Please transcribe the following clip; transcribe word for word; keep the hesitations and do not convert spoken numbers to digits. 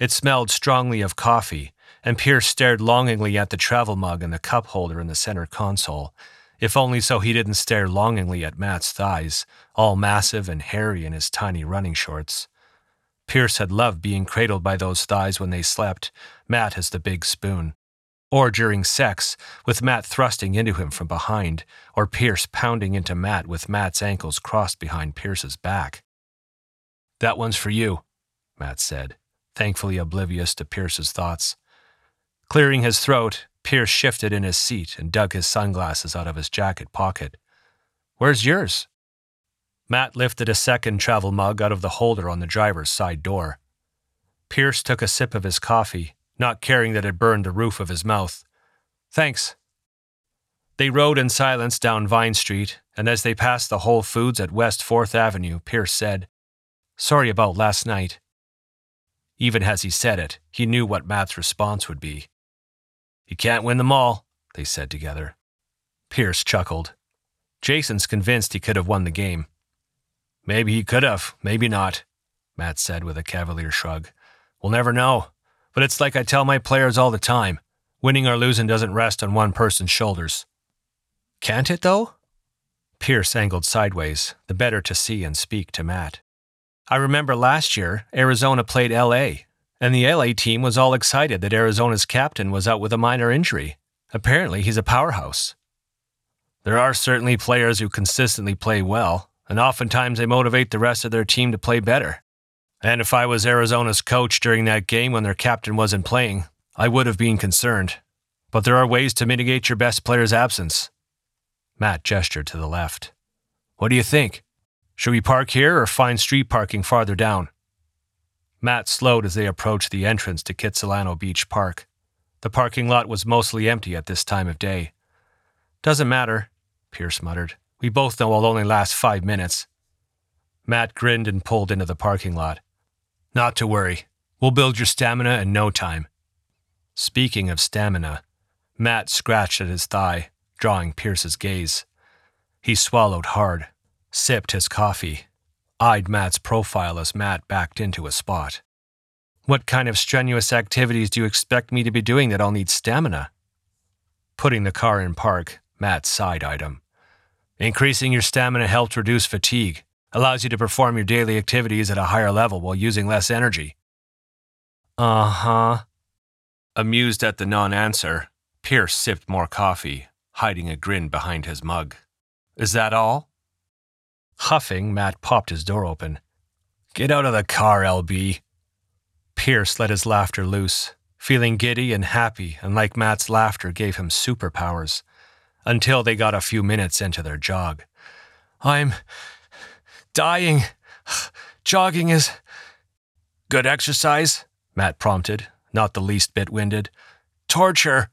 It smelled strongly of coffee, and Pierce stared longingly at the travel mug and the cup holder in the center console, if only so he didn't stare longingly at Matt's thighs, all massive and hairy in his tiny running shorts. Pierce had loved being cradled by those thighs when they slept, Matt as the big spoon. Or during sex, with Matt thrusting into him from behind, or Pierce pounding into Matt with Matt's ankles crossed behind Pierce's back. "That one's for you," Matt said, thankfully oblivious to Pierce's thoughts. Clearing his throat, Pierce shifted in his seat and dug his sunglasses out of his jacket pocket. "Where's yours?" Matt lifted a second travel mug out of the holder on the driver's side door. Pierce took a sip of his coffee, not caring that it burned the roof of his mouth. "Thanks." They rode in silence down Vine Street, and as they passed the Whole Foods at West fourth Avenue, Pierce said, "Sorry about last night." Even as he said it, he knew what Matt's response would be. "You can't win them all," they said together. Pierce chuckled. "Jason's convinced he could have won the game." "Maybe he could have, maybe not," Matt said with a cavalier shrug. "We'll never know. But it's like I tell my players all the time. Winning or losing doesn't rest on one person's shoulders." "Can't it, though?" Pierce angled sideways, the better to see and speak to Matt. "I remember last year, Arizona played L A, and the L A team was all excited that Arizona's captain was out with a minor injury. Apparently, he's a powerhouse." "There are certainly players who consistently play well, and oftentimes they motivate the rest of their team to play better. And if I was Arizona's coach during that game when their captain wasn't playing, I would have been concerned. But there are ways to mitigate your best player's absence." Matt gestured to the left. "What do you think? Should we park here or find street parking farther down?" Matt slowed as they approached the entrance to Kitsilano Beach Park. The parking lot was mostly empty at this time of day. "Doesn't matter," Pierce muttered. "We both know it'll only last five minutes." Matt grinned and pulled into the parking lot. "Not to worry. We'll build your stamina in no time." Speaking of stamina, Matt scratched at his thigh, drawing Pierce's gaze. He swallowed hard, sipped his coffee, eyed Matt's profile as Matt backed into a spot. "What kind of strenuous activities do you expect me to be doing that I'll need stamina?" Putting the car in park, Matt side-eyed him. "Increasing your stamina helps reduce fatigue, allows you to perform your daily activities at a higher level while using less energy." "Uh-huh." Amused at the non-answer, Pierce sipped more coffee, hiding a grin behind his mug. "Is that all?" Huffing, Matt popped his door open. "Get out of the car, L B." Pierce let his laughter loose, feeling giddy and happy, and like Matt's laughter gave him superpowers, until they got a few minutes into their jog. "I'm dying. Jogging is..." "Good exercise?" Matt prompted, not the least bit winded. "Torture,"